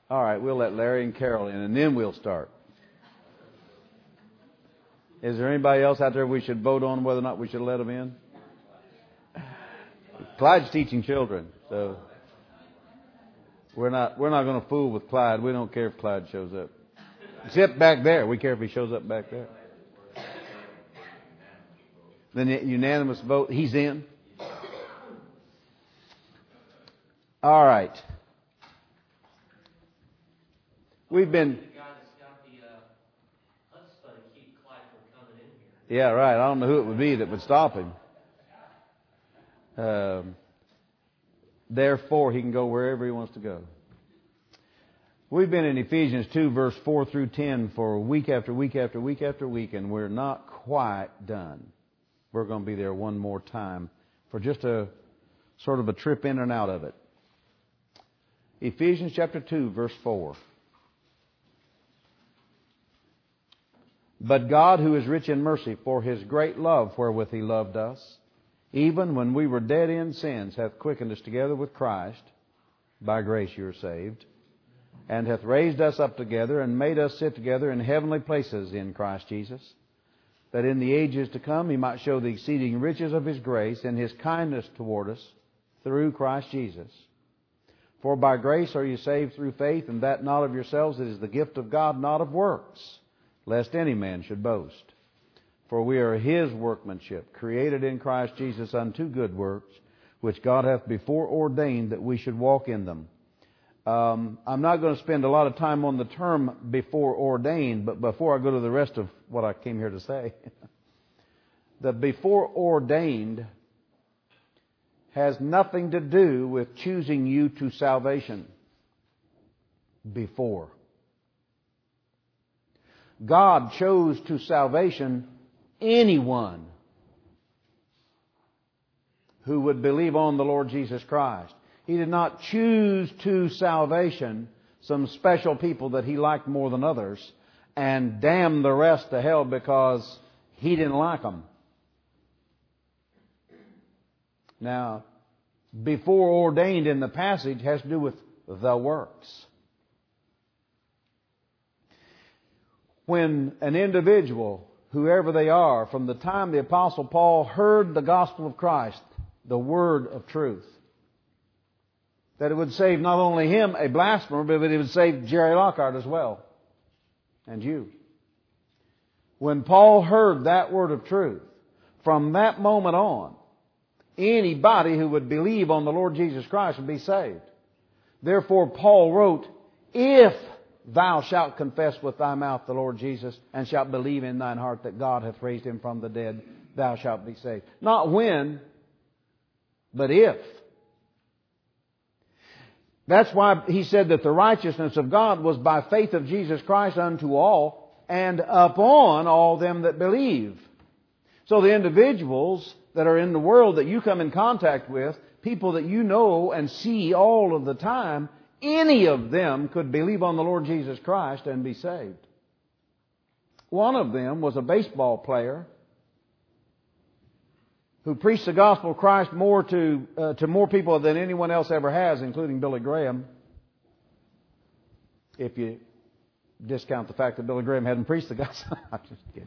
All right, we'll let Larry and Carol in, and then we'll start. Is there anybody else out there we should vote on whether or not we should let them in? Clyde's teaching children, so we're not going to fool with Clyde. We don't care if Clyde shows up. Except back there. We care if he shows up back there. Then the unanimous vote, he's in. All right. We've been... Yeah, right. I don't know who it would be that would stop him. Therefore, he can go wherever he wants to go. We've been in Ephesians 2, verse 4 through 10 for week after week after week after week, and we're not quite done. We're going to be there one more time for just a sort of a trip in and out of it. Ephesians chapter 2, verse 4. But God, who is rich in mercy, for His great love wherewith He loved us, even when we were dead in sins, hath quickened us together with Christ. By grace you are saved. And hath raised us up together and made us sit together in heavenly places in Christ Jesus, that in the ages to come He might show the exceeding riches of His grace and His kindness toward us through Christ Jesus. For by grace are you saved through faith, and that not of yourselves, it is the gift of God, not of works, lest any man should boast. For we are His workmanship, created in Christ Jesus unto good works, which God hath before ordained that we should walk in them. I'm not going to spend a lot of time on the term before ordained, but before I go to the rest of what I came here to say, the before ordained has nothing to do with choosing you to salvation. Before. God chose to salvation anyone who would believe on the Lord Jesus Christ. He did not choose to salvation some special people that He liked more than others and damn the rest to hell because He didn't like them. Now, before ordained in the passage has to do with the works. When an individual, whoever they are, from the time the Apostle Paul heard the gospel of Christ, the word of truth, that it would save not only him, a blasphemer, but it would save Jerry Lockhart as well, and you. When Paul heard that word of truth, from that moment on, anybody who would believe on the Lord Jesus Christ would be saved. Therefore, Paul wrote, if thou shalt confess with thy mouth the Lord Jesus, and shalt believe in thine heart that God hath raised Him from the dead, thou shalt be saved. Not when, but if. That's why he said that the righteousness of God was by faith of Jesus Christ unto all, and upon all them that believe. So the individuals that are in the world that you come in contact with, people that you know and see all of the time, any of them could believe on the Lord Jesus Christ and be saved. One of them was a baseball player who preached the gospel of Christ more to more people than anyone else ever has, including Billy Graham. If you discount the fact that Billy Graham hadn't preached the gospel. I'm just kidding.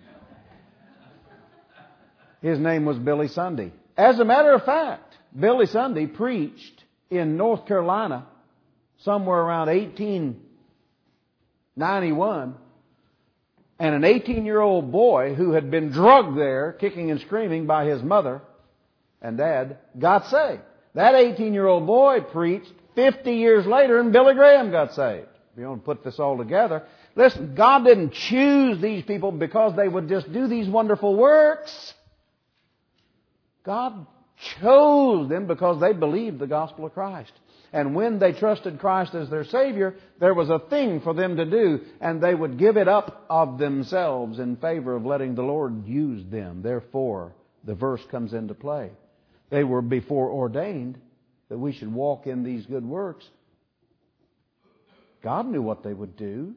His name was Billy Sunday. As a matter of fact, Billy Sunday preached in North Carolina somewhere around 1891, and an 18-year-old boy who had been drugged there, kicking and screaming by his mother and dad, got saved. That 18-year-old boy preached 50 years later, and Billy Graham got saved. If you want to put this all together, listen, God didn't choose these people because they would just do these wonderful works. God chose them because they believed the gospel of Christ. And when they trusted Christ as their Savior, there was a thing for them to do, and they would give it up of themselves in favor of letting the Lord use them. Therefore, the verse comes into play. They were before ordained that we should walk in these good works. God knew what they would do.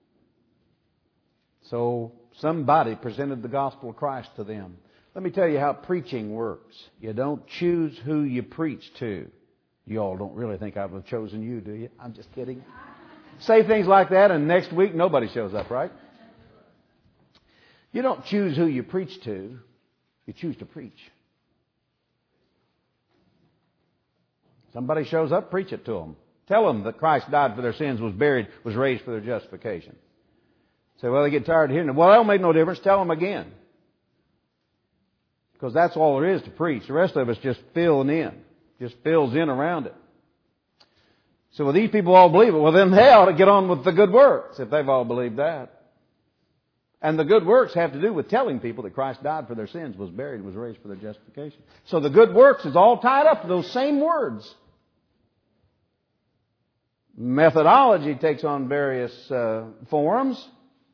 So somebody presented the gospel of Christ to them. Let me tell you how preaching works. You don't choose who you preach to. You all don't really think I would have chosen you, do you? I'm just kidding. say things like that, and next week nobody shows up, right? You don't choose who you preach to. You choose to preach. Somebody shows up, preach it to them. Tell them that Christ died for their sins, was buried, was raised for their justification. Say, well, they get tired of hearing it. Well, that don't make no difference. Tell them again. Because that's all there is to preach. The rest of us just filling in. Just fills in around it. So well, these people all believe it. Well, then they ought to get on with the good works if they've all believed that. And the good works have to do with telling people that Christ died for their sins, was buried, was raised for their justification. So the good works is all tied up to those same words. Methodology takes on various forms.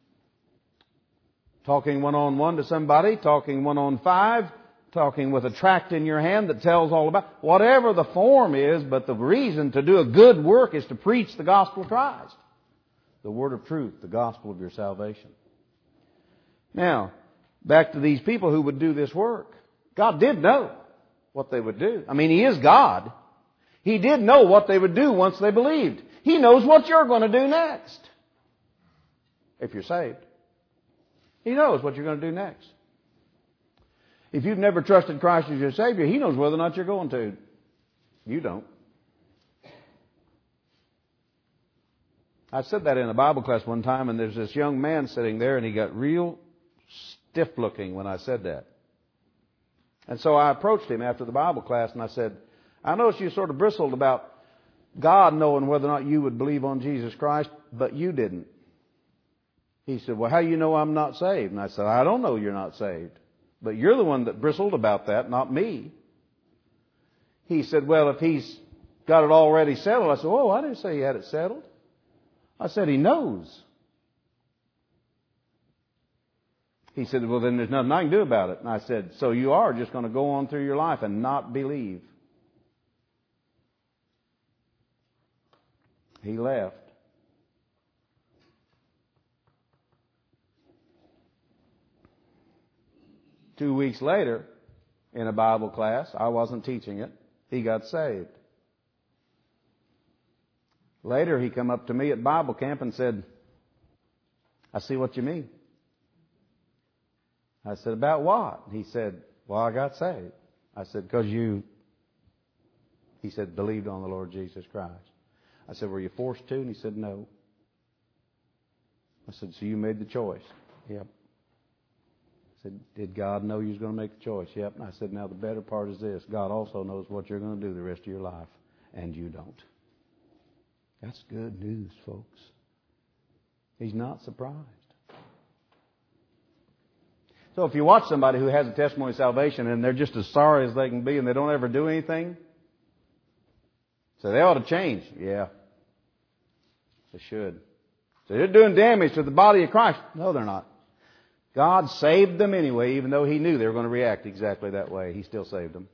Talking one-on-one to somebody, talking one-on-five, talking with a tract in your hand that tells all about whatever the form is, but the reason to do a good work is to preach the gospel of Christ. The word of truth, the gospel of your salvation. Now, back to these people who would do this work. God did know what they would do. I mean, He is God. He did know what they would do once they believed. He knows what you're going to do next. If you're saved. He knows what you're going to do next. If you've never trusted Christ as your Savior, He knows whether or not you're going to. You don't. I said that in a Bible class one time, and there's this young man sitting there, and he got real stiff-looking when I said that. And so I approached him after the Bible class, and I said, I noticed you sort of bristled about God knowing whether or not you would believe on Jesus Christ, but you didn't. He said, well, how do you know I'm not saved? And I said, I don't know you're not saved. But you're the one that bristled about that, not me. He said, well, if He's got it already settled. I said, oh, I didn't say He had it settled. I said, He knows. He said, well, then there's nothing I can do about it. And I said, so you are just going to go on through your life and not believe. He left. Two weeks later, in a Bible class, I wasn't teaching it, he got saved. Later, he come up to me at Bible camp and said, I see what you mean. I said, about what? He said, well, I got saved. I said, because you, he said, believed on the Lord Jesus Christ. I said, were you forced to? And he said, no. I said, so you made the choice? Yep. I said, did God know you was going to make the choice? Yep. And I said, now the better part is this. God also knows what you're going to do the rest of your life, and you don't. That's good news, folks. He's not surprised. So if you watch somebody who has a testimony of salvation and they're just as sorry as they can be and they don't ever do anything, so they ought to change. Yeah, they should. So they're doing damage to the body of Christ. No, they're not. God saved them anyway, even though He knew they were going to react exactly that way. He still saved them.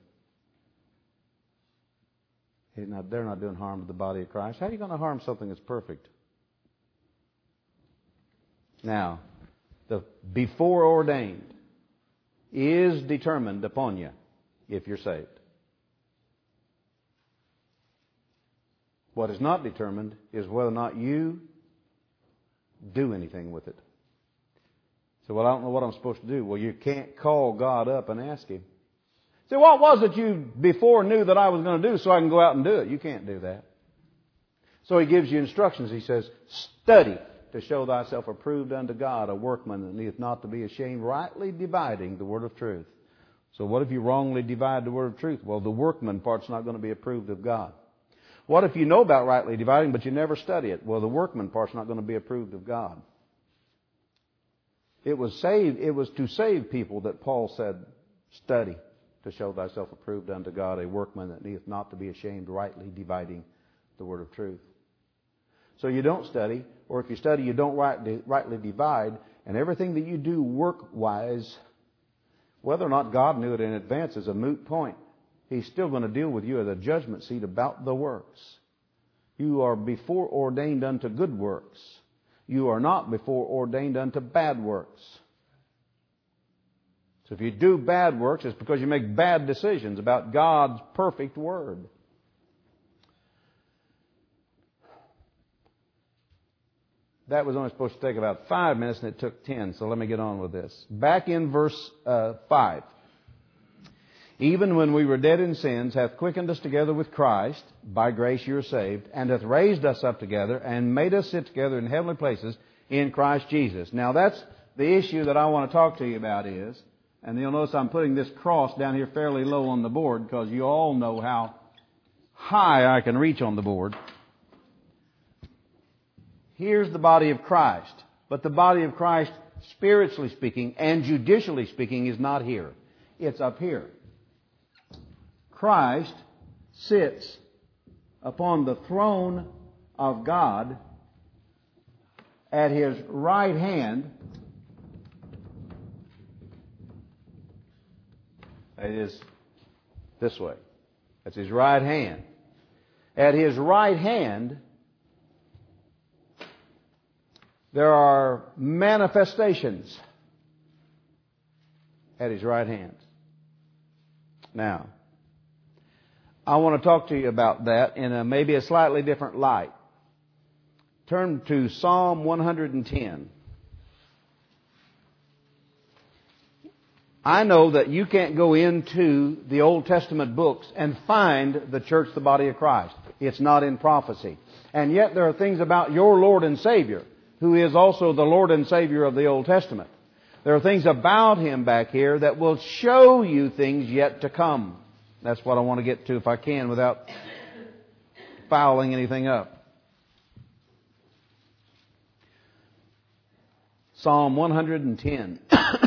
They're not doing harm to the body of Christ. How are you going to harm something that's perfect? Now, the before ordained is determined upon you if you're saved. What is not determined is whether or not you do anything with it. So, well, I don't know what I'm supposed to do. Well, you can't call God up and ask Him. Say, what was it you before knew that I was going to do so I can go out and do it? You can't do that. So He gives you instructions. He says, study to show thyself approved unto God, a workman that needeth not to be ashamed, rightly dividing the word of truth. So what if you wrongly divide the word of truth? Well, the workman part's not going to be approved of God. What if you know about rightly dividing, but you never study it? Well, the workman part's not going to be approved of God. It was to save people that Paul said, study to show thyself approved unto God, a workman that needeth not to be ashamed, rightly dividing the word of truth. So you don't study, or if you study, you don't rightly divide, and everything that you do work-wise, whether or not God knew it in advance is a moot point. He's still going to deal with you at a judgment seat about the works. You are before ordained unto good works. You are not before ordained unto bad works. So if you do bad works, it's because you make bad decisions about God's perfect Word. that was only supposed to take about 5 minutes, and it took 10, so let me get on with this. Back in verse 5. Even when we were dead in sins, hath quickened us together with Christ. By grace you are saved. And hath raised us up together, and made us sit together in heavenly places in Christ Jesus. Now that's the issue that I want to talk to you about is, and you'll notice I'm putting this cross down here fairly low on the board, because you all know how high I can reach on the board. Here's the body of Christ. But the body of Christ, spiritually speaking and judicially speaking, is not here. It's up here. Christ sits upon the throne of God at His right hand. It is this way. That's His right hand. At His right hand, there are manifestations at His right hand. Now, I want to talk to you about that in maybe a slightly different light. Turn to Psalm 110. I know that you can't go into the Old Testament books and find the church, the body of Christ. It's not in prophecy. And yet there are things about your Lord and Savior, who is also the Lord and Savior of the Old Testament. There are things about Him back here that will show you things yet to come. That's what I want to get to if I can without fouling anything up. Psalm 110,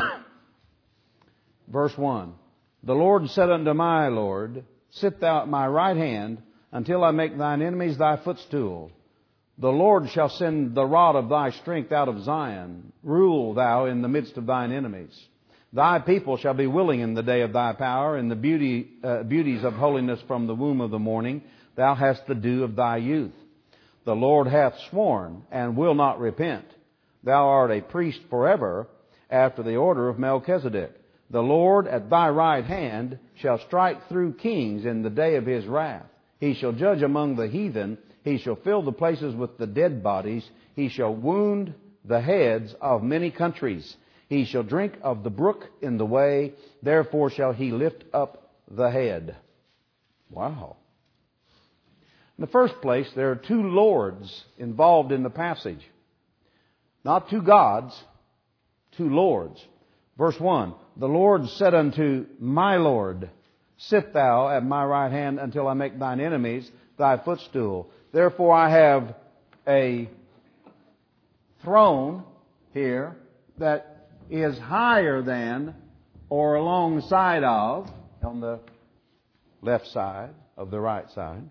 verse 1. The Lord said unto my Lord, Sit thou at my right hand until I make thine enemies thy footstool. The Lord shall send the rod of thy strength out of Zion. Rule thou in the midst of thine enemies. Thy people shall be willing in the day of thy power, in the beauties of holiness from the womb of the morning. Thou hast the dew of thy youth. The Lord hath sworn, and will not repent. Thou art a priest forever, after the order of Melchizedek. The Lord at thy right hand shall strike through kings in the day of His wrath. He shall judge among the heathen. He shall fill the places with the dead bodies. He shall wound the heads of many countries. He shall drink of the brook in the way, therefore shall he lift up the head. Wow. In the first place, there are two lords involved in the passage. Not two gods, two lords. Verse 1, The Lord said unto my Lord, Sit thou at my right hand until I make thine enemies thy footstool. Therefore I have a throne here that is higher than or alongside of, on the left side of the right side,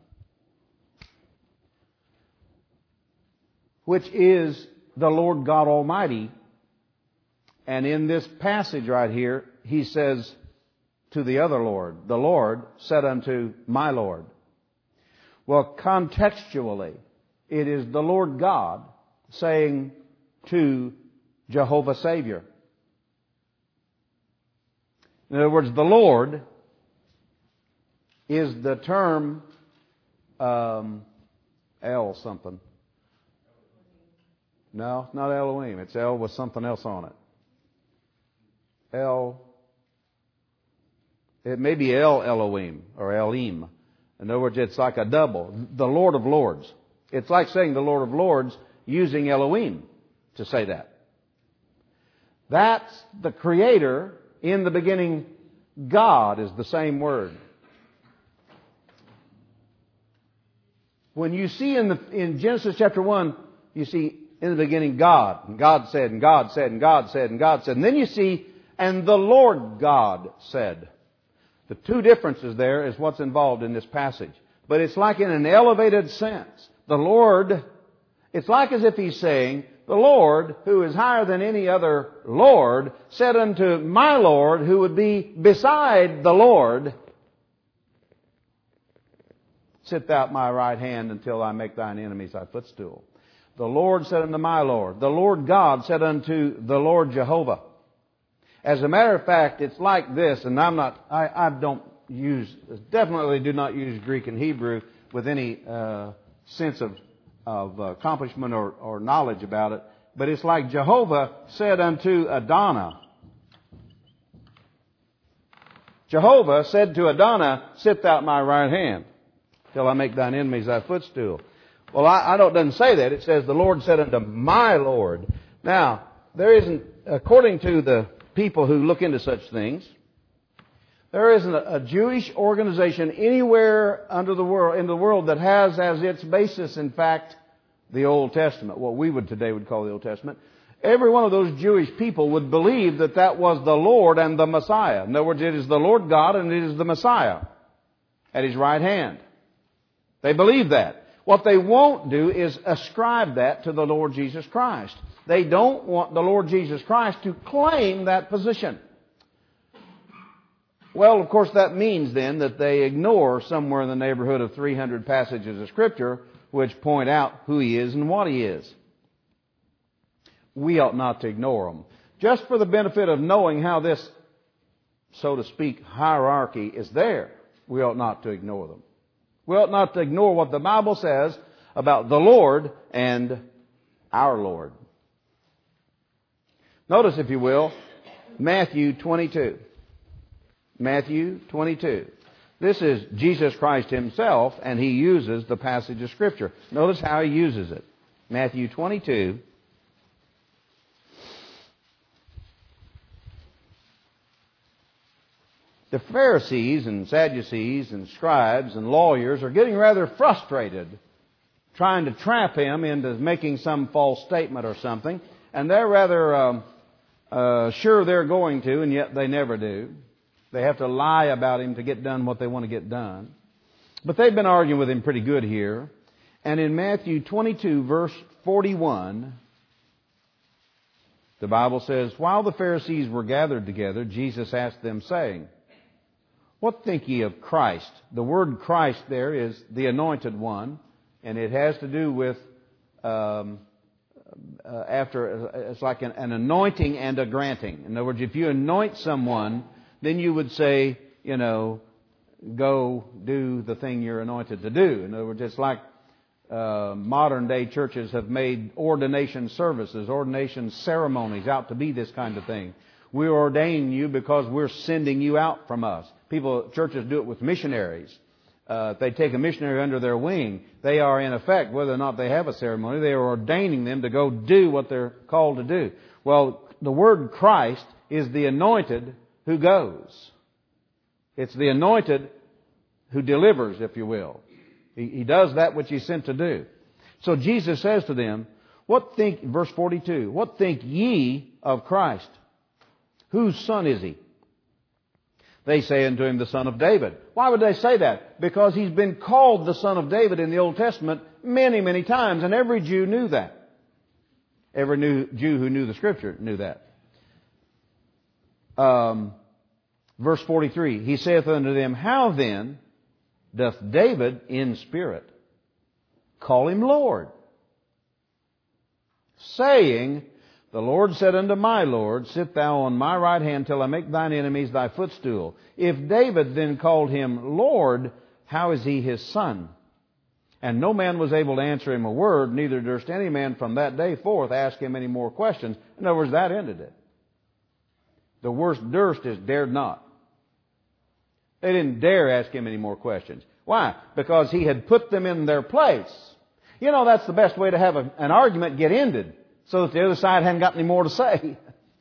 which is the Lord God Almighty. And in this passage right here, He says to the other Lord, The Lord said unto my Lord. Well, contextually, it is the Lord God saying to Jehovah Savior. In other words, the Lord is the term El something. No, not Elohim. It's El with something else on it. El. It may be El Elohim or Elim. In other words, it's like a double. The Lord of Lords. It's like saying the Lord of Lords using Elohim to say that. That's the Creator. In the beginning, God is the same word. When you see in Genesis chapter 1, you see in the beginning God. And God said, and God said, and God said, and God said. And then you see, and the Lord God said. The two differences there is what's involved in this passage. But it's like in an elevated sense. The Lord, it's like as if He's saying, the Lord, who is higher than any other Lord, said unto my Lord, who would be beside the Lord, Sit thou at my right hand until I make thine enemies thy footstool. The Lord said unto my Lord. The Lord God said unto the Lord Jehovah. As a matter of fact, it's like this, and definitely do not use Greek and Hebrew with any sense of accomplishment or knowledge about it. But it's like Jehovah said unto Adonai. Jehovah said to Adonai, sit thou at my right hand till I make thine enemies thy footstool. Well, it doesn't say that. It says the Lord said unto my Lord. Now, there isn't, according to the people who look into such things, there isn't a Jewish organization anywhere in the world that has as its basis, in fact, the Old Testament, what we today would call the Old Testament. Every one of those Jewish people would believe that that was the Lord and the Messiah. In other words, it is the Lord God and it is the Messiah at His right hand. They believe that. What they won't do is ascribe that to the Lord Jesus Christ. They don't want the Lord Jesus Christ to claim that position. Well, of course, that means then that they ignore somewhere in the neighborhood of 300 passages of Scripture which point out who He is and what He is. We ought not to ignore them. Just for the benefit of knowing how this, so to speak, hierarchy is there, we ought not to ignore them. We ought not to ignore what the Bible says about the Lord and our Lord. Notice, if you will, Matthew 22. Matthew 22. This is Jesus Christ Himself, and He uses the passage of Scripture. Notice how He uses it. Matthew 22. The Pharisees and Sadducees and scribes and lawyers are getting rather frustrated trying to trap Him into making some false statement or something. And they're rather sure they're going to, and yet they never do. They have to lie about Him to get done what they want to get done. But they've been arguing with Him pretty good here. And in Matthew 22, verse 41, the Bible says, while the Pharisees were gathered together, Jesus asked them, saying, what think ye of Christ? The word Christ there is the Anointed One, and it has to do with it's like an anointing and a granting. In other words, if you anoint someone, then you would say, go do the thing you're anointed to do. In other words, it's like modern day churches have made ordination services, ordination ceremonies out to be this kind of thing. We ordain you because we're sending you out from us. Churches do it with missionaries. If they take a missionary under their wing, they are in effect, whether or not they have a ceremony, they are ordaining them to go do what they're called to do. Well, the word Christ is the anointed who goes. It's the anointed who delivers, if you will. He does that which He's sent to do. So Jesus says to them, verse 42, what think ye of Christ? Whose son is He? They say unto Him, the son of David. Why would they say that? Because He's been called the son of David in the Old Testament many, many times, and every Jew knew that. Every Jew who knew the Scripture knew that. Verse 43, He saith unto them, how then doth David in spirit call Him Lord? Saying, the Lord said unto my Lord, sit thou on my right hand till I make thine enemies thy footstool. If David then called Him Lord, how is He His son? And no man was able to answer Him a word, neither durst any man from that day forth ask Him any more questions. In other words, that ended it. The worst durst is dared not. They didn't dare ask Him any more questions. Why? Because He had put them in their place. That's the best way to have an argument get ended, so that the other side hadn't got any more to say.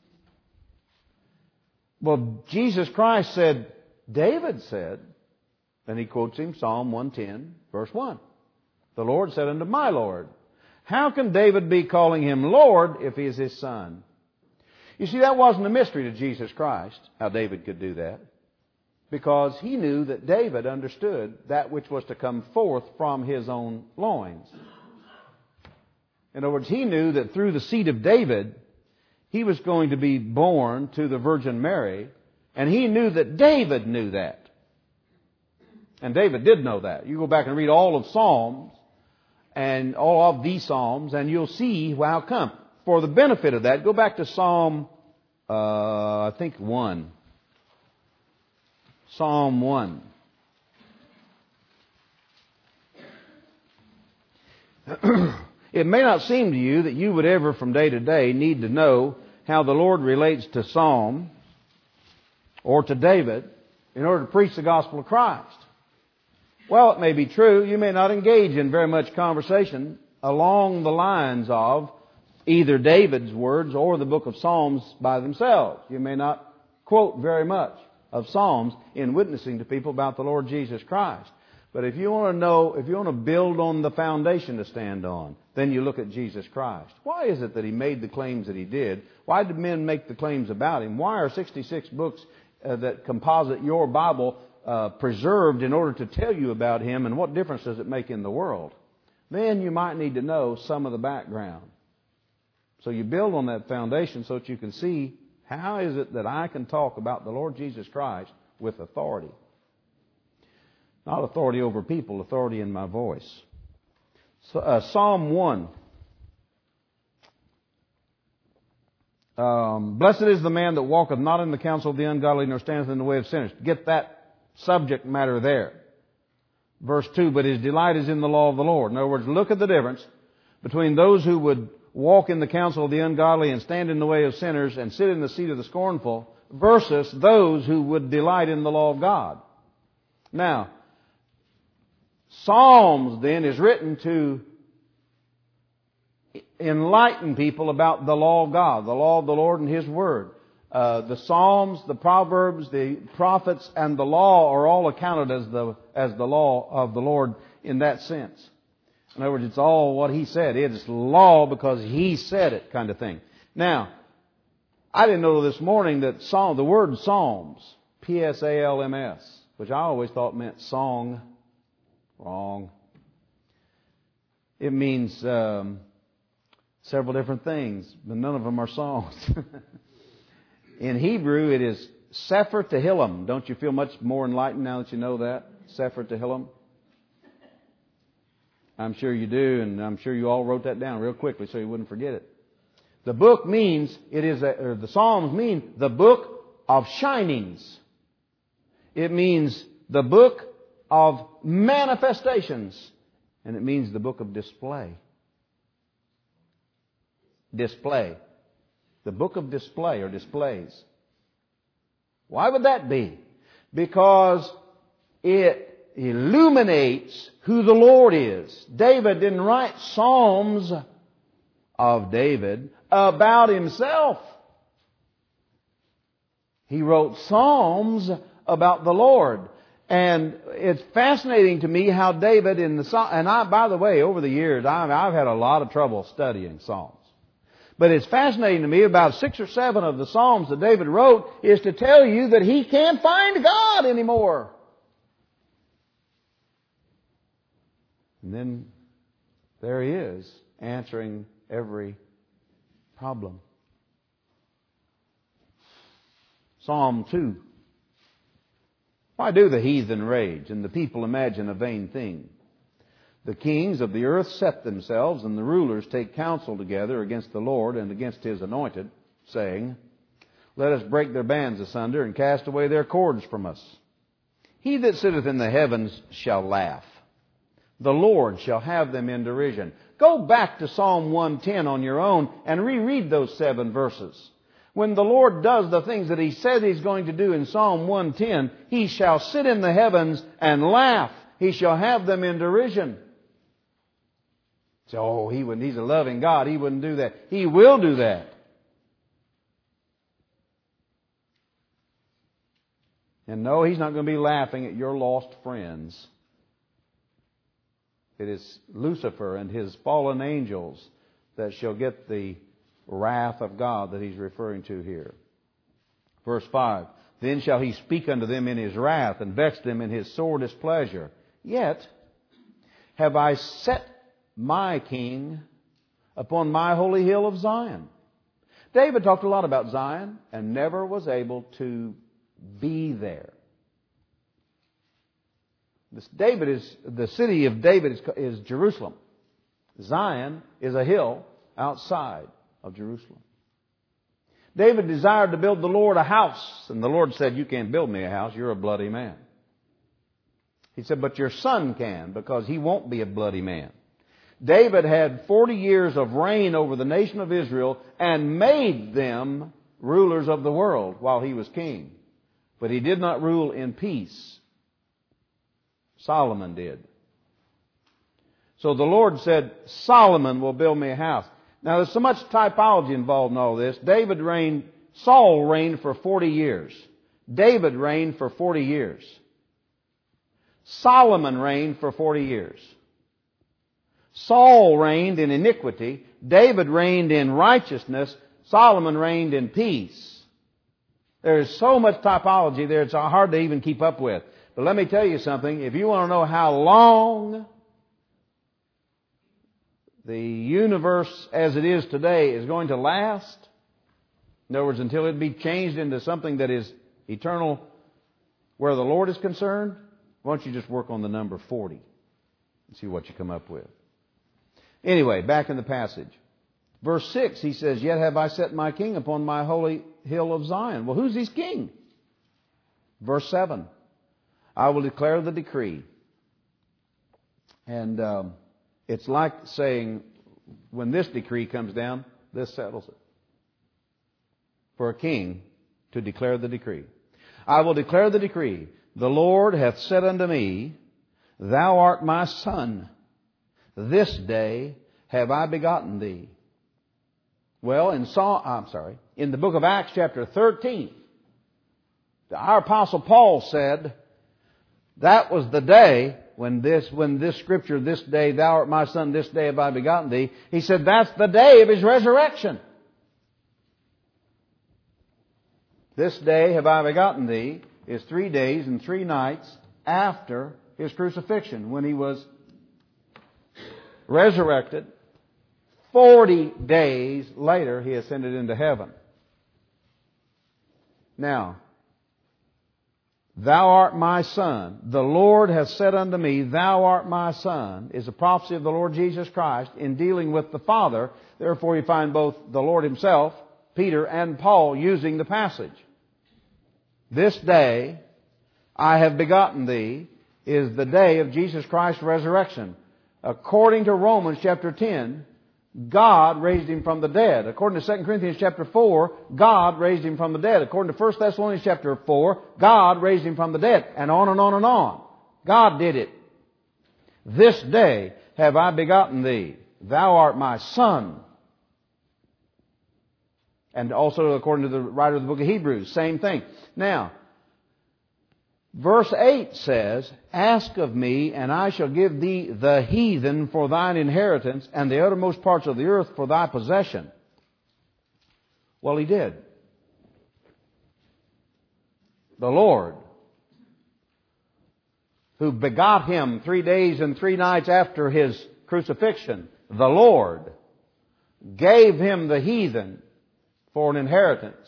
Well, Jesus Christ said, David said, and he quotes him, Psalm 110, verse 1. The Lord said unto my Lord. How can David be calling Him Lord if He is His son? You see, that wasn't a mystery to Jesus Christ, how David could do that. Because He knew that David understood that which was to come forth from his own loins. In other words, He knew that through the seed of David, He was going to be born to the Virgin Mary. And He knew that David knew that. And David did know that. You go back and read all of Psalms, and all of these Psalms, and you'll see how come. For the benefit of that, go back to Psalm, 1. Psalm 1. It may not seem to you that you would ever from day to day need to know how the Lord relates to Psalm or to David in order to preach the gospel of Christ. Well, it may be true. You may not engage in very much conversation along the lines of either David's words or the book of Psalms by themselves. You may not quote very much of Psalms in witnessing to people about the Lord Jesus Christ. But if you want to know, if you want to build on the foundation to stand on, then you look at Jesus Christ. Why is it that He made the claims that He did? Why did men make the claims about Him? Why are 66 books that composite your Bible preserved in order to tell you about Him, and what difference does it make in the world? Then you might need to know some of the background. So you build on that foundation so that you can see, how is it that I can talk about the Lord Jesus Christ with authority? Not authority over people, authority in my voice. So, Psalm 1. Blessed is the man that walketh not in the counsel of the ungodly, nor standeth in the way of sinners. Get that subject matter there. Verse 2, but his delight is in the law of the Lord. In other words, look at the difference between those who would walk in the counsel of the ungodly and stand in the way of sinners and sit in the seat of the scornful versus those who would delight in the law of God. Now, Psalms then is written to enlighten people about the law of God, the law of the Lord and His Word. The Psalms, the Proverbs, the prophets, and the law are all accounted as the law of the Lord in that sense. In other words, it's all what He said. It's law because He said it, kind of thing. Now, I didn't know this morning that the word Psalms, Psalms, which I always thought meant song. Wrong. It means several different things, but none of them are songs. In Hebrew, it is Sefer Tehillim. Don't you feel much more enlightened now that you know that? Sefer Tehillim. I'm sure you do, and I'm sure you all wrote that down real quickly so you wouldn't forget it. The book means, the Psalms mean the book of shinings. It means the book of manifestations. And it means the book of display. Display. The book of display or displays. Why would that be? Because it illuminates who the Lord is. David didn't write Psalms of David about himself. He wrote Psalms about the Lord. And it's fascinating to me how David in the Psalm, and by the way, over the years, I've had a lot of trouble studying Psalms. But it's fascinating to me, about 6 or 7 of the Psalms that David wrote is to tell you that he can't find God anymore. And then there He is, answering every problem. Psalm 2. Why do the heathen rage and the people imagine a vain thing? The kings of the earth set themselves, and the rulers take counsel together against the Lord and against His anointed, saying, let us break their bands asunder and cast away their cords from us. He that sitteth in the heavens shall laugh. The Lord shall have them in derision. Go back to Psalm 110 on your own and reread those 7 verses. When the Lord does the things that He said He's going to do in Psalm 110, He shall sit in the heavens and laugh. He shall have them in derision. So, He's a loving God. He wouldn't do that. He will do that. And no, He's not going to be laughing at your lost friends. It is Lucifer and his fallen angels that shall get the wrath of God that He's referring to here. Verse 5, then shall He speak unto them in His wrath and vex them in His sore displeasure. Yet have I set my King upon my holy hill of Zion. David talked a lot about Zion and never was able to be there. The city of David is Jerusalem. Zion is a hill outside of Jerusalem. David desired to build the Lord a house, and the Lord said, you can't build me a house, you're a bloody man. He said, but your son can, because he won't be a bloody man. David had 40 years of reign over the nation of Israel and made them rulers of the world while he was king. But he did not rule in peace. Solomon did. So the Lord said, Solomon will build me a house. Now there's so much typology involved in all this. Saul reigned for 40 years. David reigned for 40 years. Solomon reigned for 40 years. Saul reigned in iniquity. David reigned in righteousness. Solomon reigned in peace. There's so much typology there, it's hard to even keep up with. But let me tell you something. If you want to know how long the universe as it is today is going to last, in other words, until it be changed into something that is eternal where the Lord is concerned, why don't you just work on the number 40 and see what you come up with. Anyway, back in the passage. Verse 6, he says, Yet have I set my king upon my holy hill of Zion. Well, who's his king? Verse 7, I will declare the decree. And it's like saying, when this decree comes down, this settles it. For a king to declare the decree. I will declare the decree. The Lord hath said unto me, Thou art my son. This day have I begotten thee. Well, in the book of Acts chapter 13, our Apostle Paul said, that was the day when this scripture, this day, Thou art my son, this day have I begotten thee. He said that's the day of his resurrection. This day have I begotten thee is 3 days and 3 nights after his crucifixion, when he was resurrected. 40 days later, he ascended into heaven. Now, Thou art my son. The Lord hath said unto me, Thou art my son, is a prophecy of the Lord Jesus Christ in dealing with the Father. Therefore, you find both the Lord himself, Peter, and Paul using the passage. This day I have begotten thee is the day of Jesus Christ's resurrection. According to Romans chapter 10, God raised him from the dead. According to 2 Corinthians chapter 4, God raised him from the dead. According to 1 Thessalonians chapter 4, God raised him from the dead. And on and on and on. God did it. This day have I begotten thee. Thou art my son. And also according to the writer of the book of Hebrews, same thing. Now, verse 8 says, Ask of me, and I shall give thee the heathen for thine inheritance, and the uttermost parts of the earth for thy possession. Well, he did. The Lord, who begot him 3 days and 3 nights after his crucifixion, the Lord, gave him the heathen for an inheritance.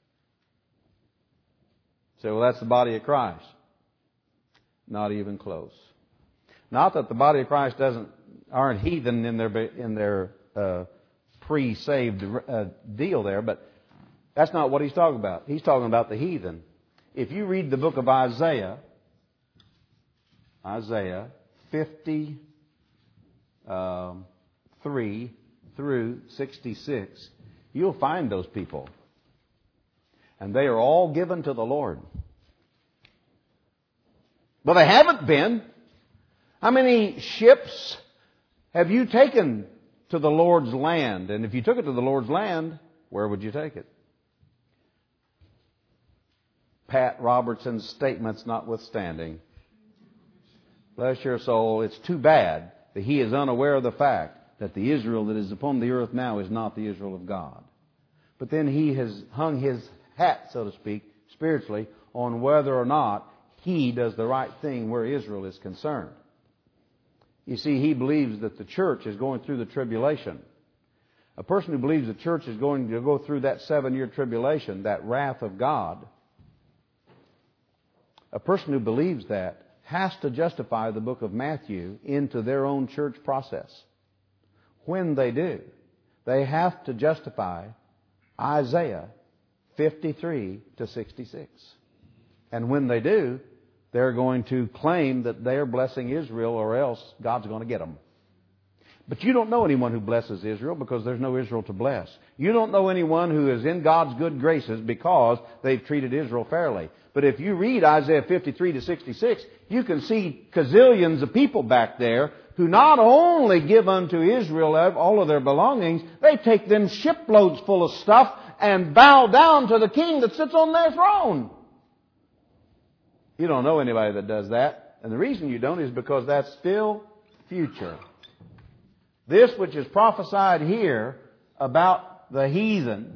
So, well, that's the body of Christ. Not even close. Not that the body of Christ aren't heathen in their pre-saved deal there, but that's not what he's talking about. He's talking about the heathen. If you read the book of Isaiah 53 through 66, you'll find those people. And they are all given to the Lord. But they haven't been. How many ships have you taken to the Lord's land? And if you took it to the Lord's land, where would you take it? Pat Robertson's statements notwithstanding. Bless your soul, it's too bad that he is unaware of the fact that the Israel that is upon the earth now is not the Israel of God. But then he has hung his hat, so to speak, spiritually, on whether or not he does the right thing where Israel is concerned. You see, he believes that the church is going through the tribulation. A person who believes the church is going to go through that 7-year tribulation, that wrath of God, a person who believes that has to justify the book of Matthew into their own church process. When they do, they have to justify Isaiah 53 to 66. And when they do, they're going to claim that they're blessing Israel, or else God's going to get them. But you don't know anyone who blesses Israel because there's no Israel to bless. You don't know anyone who is in God's good graces because they've treated Israel fairly. But if you read Isaiah 53 to 66, you can see gazillions of people back there who not only give unto Israel all of their belongings, they take them shiploads full of stuff and bow down to the king that sits on their throne. You don't know anybody that does that. And the reason you don't is because that's still future. This which is prophesied here about the heathen,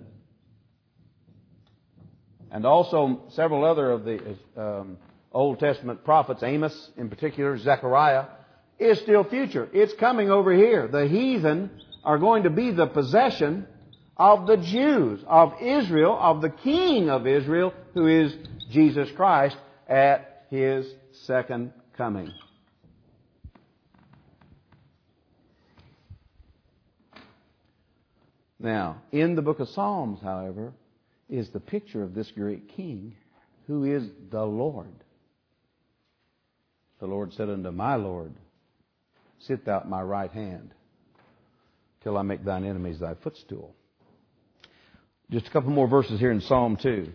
and also several other of the Old Testament prophets, Amos in particular, Zechariah, is still future. It's coming over here. The heathen are going to be the possession of the Jews, of Israel, of the King of Israel, who is Jesus Christ at His second coming. Now, in the book of Psalms, however, is the picture of this great King who is the Lord. The Lord said unto my Lord, sit thou at my right hand till I make thine enemies thy footstool. Just a couple more verses here in Psalm 2.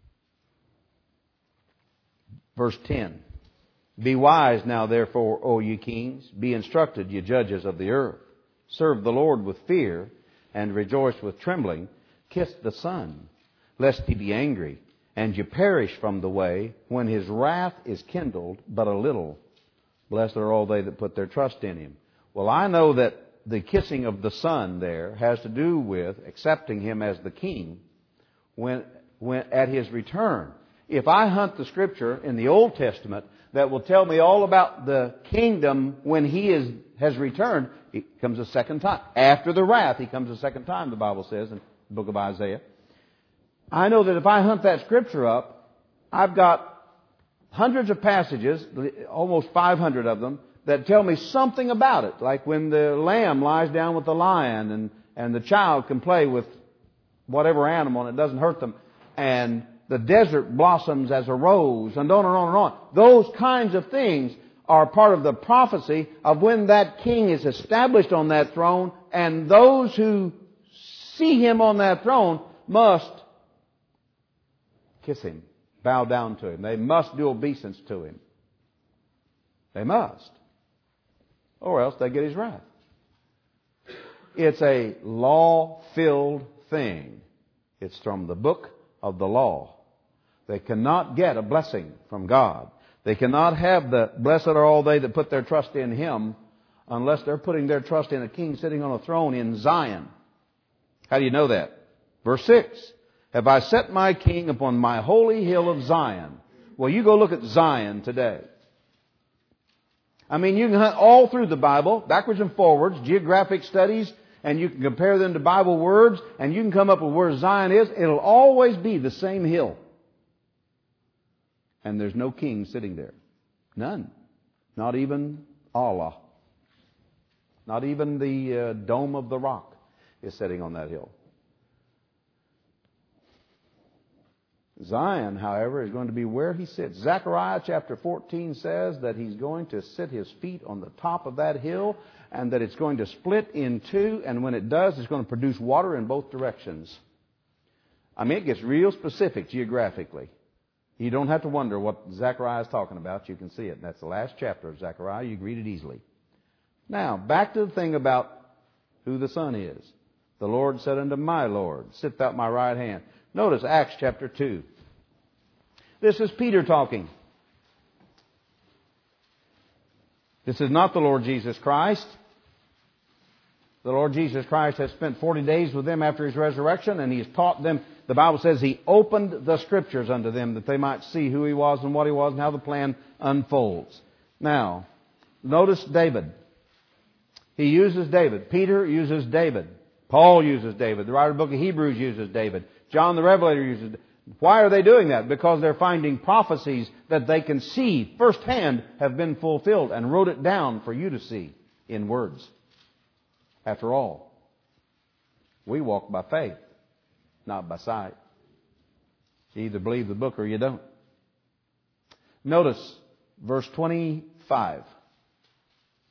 Verse 10. Be wise now therefore, O ye kings, be instructed, ye judges of the earth. Serve the Lord with fear, and rejoice with trembling. Kiss the Son, lest He be angry, and ye perish from the way, when His wrath is kindled but a little. Blessed are all they that put their trust in Him. Well, I know that the kissing of the Son there has to do with accepting Him as the King when at His return. If I hunt the Scripture in the Old Testament that will tell me all about the kingdom when He has returned, He comes a second time. After the wrath, He comes a second time, the Bible says in the book of Isaiah. I know that if I hunt that Scripture up, I've got hundreds of passages, almost 500 of them, that tell me something about it. Like when the lamb lies down with the lion and the child can play with whatever animal and it doesn't hurt them. And the desert blossoms as a rose, and on and on and on. Those kinds of things are part of the prophecy of when that king is established on that throne, and those who see Him on that throne must kiss Him, bow down to Him. They must do obeisance to Him. They must. Or else they get His wrath. It's a law-filled thing. It's from the book of the law. They cannot get a blessing from God. They cannot have the blessed are all they that put their trust in Him unless they're putting their trust in a king sitting on a throne in Zion. How do you know that? Verse 6. Have I set my king upon my holy hill of Zion? Well, you go look at Zion today. I mean, you can hunt all through the Bible, backwards and forwards, geographic studies, and you can compare them to Bible words, and you can come up with where Zion is. It'll always be the same hill. And there's no king sitting there. None. Not even Allah. Not even the Dome of the Rock is sitting on that hill. Zion, however, is going to be where He sits. Zechariah chapter 14 says that He's going to sit His feet on the top of that hill, and that it's going to split in two, and when it does, it's going to produce water in both directions. I mean, it gets real specific geographically. You don't have to wonder what Zechariah is talking about. You can see it. That's the last chapter of Zechariah. You can read it easily. Now, back to the thing about who the Son is. The Lord said unto my Lord, sit thou at my right hand. Notice Acts chapter 2. This is Peter talking. This is not the Lord Jesus Christ. The Lord Jesus Christ has spent 40 days with them after His resurrection, and He has taught them. The Bible says He opened the Scriptures unto them that they might see who He was and what He was and how the plan unfolds. Now, notice David. He uses David. Peter uses David. Paul uses David. The writer of the book of Hebrews uses David. John the Revelator uses David. Why are they doing that? Because they're finding prophecies that they can see firsthand have been fulfilled and wrote it down for you to see in words. After all, we walk by faith, not by sight. You either believe the book or you don't. Notice verse 25.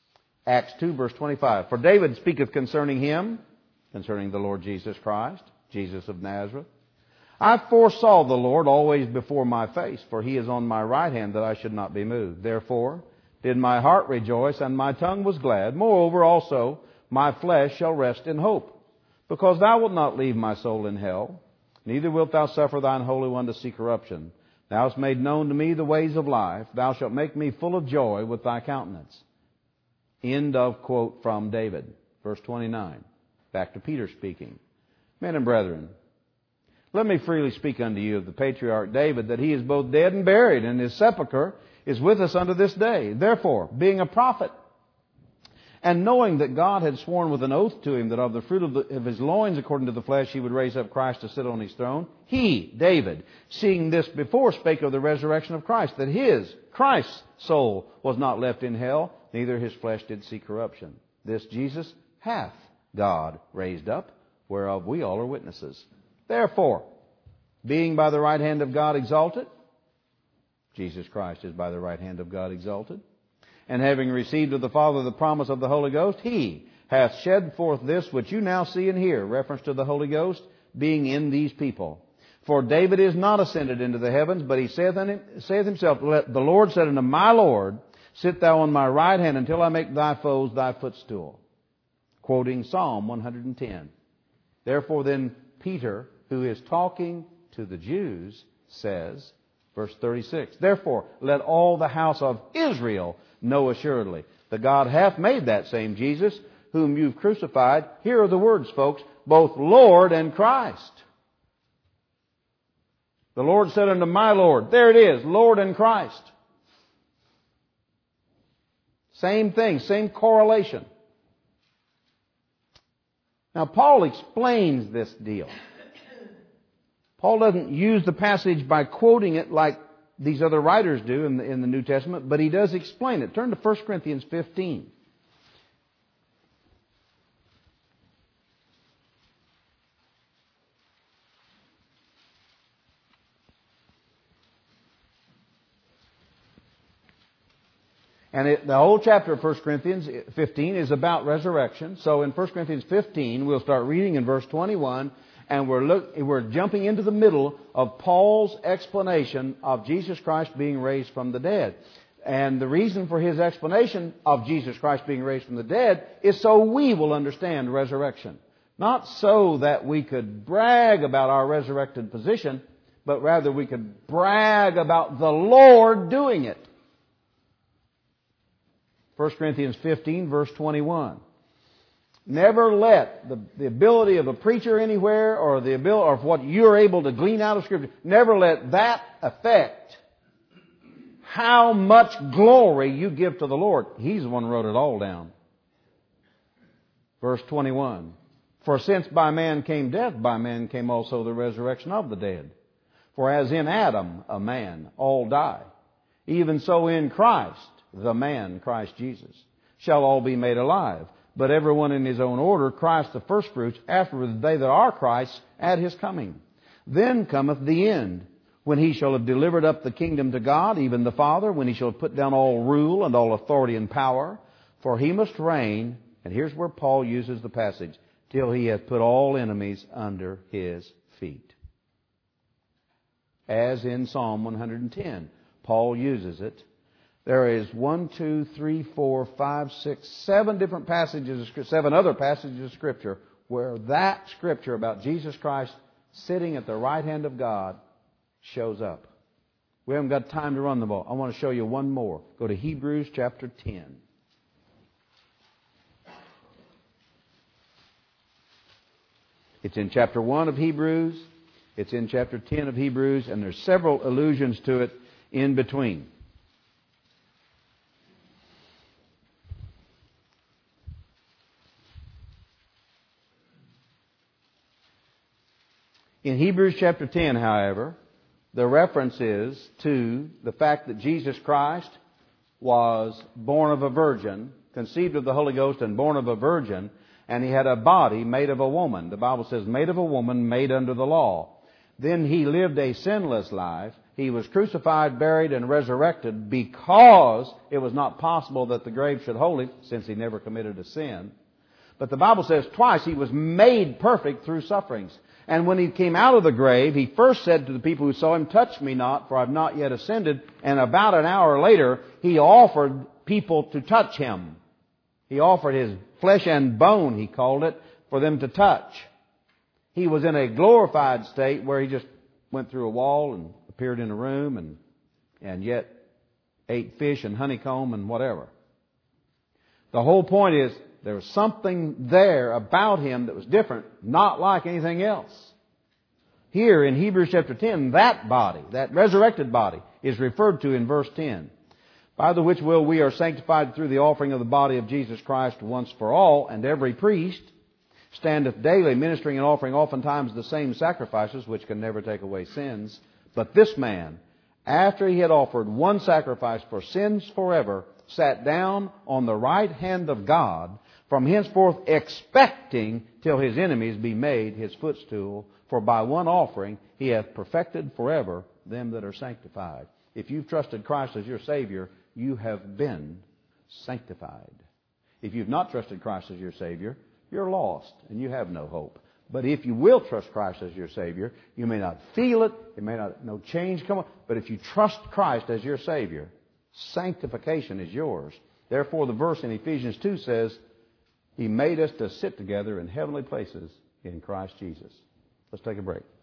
Acts 2, verse 25. For David speaketh concerning him, concerning the Lord Jesus Christ, Jesus of Nazareth. I foresaw the Lord always before my face, for He is on my right hand, that I should not be moved. Therefore did my heart rejoice, and my tongue was glad. Moreover also my flesh shall rest in hope. Because Thou wilt not leave my soul in hell, neither wilt Thou suffer Thine Holy One to see corruption. Thou hast made known to me the ways of life. Thou shalt make me full of joy with Thy countenance. End of quote from David. Verse 29. Back to Peter speaking. Men and brethren, let me freely speak unto you of the patriarch David, that he is both dead and buried, and his sepulchre is with us unto this day. Therefore, being a prophet, and knowing that God had sworn with an oath to him that of the fruit of his loins, according to the flesh, He would raise up Christ to sit on His throne, he, David, seeing this before, spake of the resurrection of Christ, that his, Christ's soul, was not left in hell, neither his flesh did see corruption. This Jesus hath God raised up, whereof we all are witnesses. Therefore, being by the right hand of God exalted, Jesus Christ is by the right hand of God exalted, and having received of the Father the promise of the Holy Ghost, He hath shed forth this which you now see and hear, reference to the Holy Ghost being in these people. For David is not ascended into the heavens, but he saith himself, the Lord said unto my Lord, sit thou on my right hand until I make thy foes thy footstool. Quoting Psalm 110. Therefore then Peter, who is talking to the Jews, says, verse 36, therefore let all the house of Israel know assuredly that God hath made that same Jesus, whom you've crucified. Here are the words, folks, both Lord and Christ. The Lord said unto my Lord, there it is, Lord and Christ. Same thing, same correlation. Now, Paul explains this deal. Paul doesn't use the passage by quoting it like these other writers do in the New Testament, but he does explain it. Turn to 1 Corinthians 15. And the whole chapter of 1 Corinthians 15 is about resurrection. So in 1 Corinthians 15, we'll start reading in verse 21, and we're jumping into the middle of Paul's explanation of Jesus Christ being raised from the dead. And the reason for his explanation of Jesus Christ being raised from the dead is so we will understand resurrection. Not so that we could brag about our resurrected position, but rather we could brag about the Lord doing it. 1 Corinthians 15, verse 21. Never let the ability of a preacher anywhere or the ability or what you're able to glean out of Scripture, never let that affect how much glory you give to the Lord. He's the one who wrote it all down. Verse 21. For since by man came death, by man came also the resurrection of the dead. For as in Adam, a man, all die, even so in Christ, the man, Christ Jesus, shall all be made alive. But everyone in his own order, Christ the firstfruits, afterward they that are Christ's at His coming. Then cometh the end, when He shall have delivered up the kingdom to God, even the Father, when He shall have put down all rule and all authority and power. For He must reign, and here's where Paul uses the passage, till He hath put all enemies under His feet. As in Psalm 110, Paul uses it. There is 7 different passages, 7 other passages of Scripture where that Scripture about Jesus Christ sitting at the right hand of God shows up. We haven't got time to run them all. I want to show you one more. Go to Hebrews chapter 10. It's in chapter 1 of Hebrews. It's in chapter 10 of Hebrews, and there's several allusions to it in between. In Hebrews chapter 10, however, the reference is to the fact that Jesus Christ was born of a virgin, conceived of the Holy Ghost and born of a virgin, and He had a body made of a woman. The Bible says, made of a woman, made under the law. Then He lived a sinless life. He was crucified, buried, and resurrected because it was not possible that the grave should hold Him, since He never committed a sin. But the Bible says twice He was made perfect through sufferings. And when He came out of the grave, He first said to the people who saw Him, "Touch me not, for I have not yet ascended." And about an hour later, He offered people to touch Him. He offered His flesh and bone, He called it, for them to touch. He was in a glorified state where He just went through a wall and appeared in a room and yet ate fish and honeycomb and whatever. The whole point is there was something there about Him that was different, not like anything else. Here in Hebrews chapter 10, that body, that resurrected body, is referred to in verse 10. "By the which will we are sanctified through the offering of the body of Jesus Christ once for all, and every priest standeth daily ministering and offering oftentimes the same sacrifices, which can never take away sins. But this man, after he had offered one sacrifice for sins forever, sat down on the right hand of God, from henceforth expecting till His enemies be made His footstool. For by one offering He hath perfected forever them that are sanctified." If you've trusted Christ as your Savior, you have been sanctified. If you've not trusted Christ as your Savior, you're lost and you have no hope. But if you will trust Christ as your Savior, you may not feel it, it may not, no change come on, but if you trust Christ as your Savior, sanctification is yours. Therefore, the verse in Ephesians 2 says, He made us to sit together in heavenly places in Christ Jesus. Let's take a break.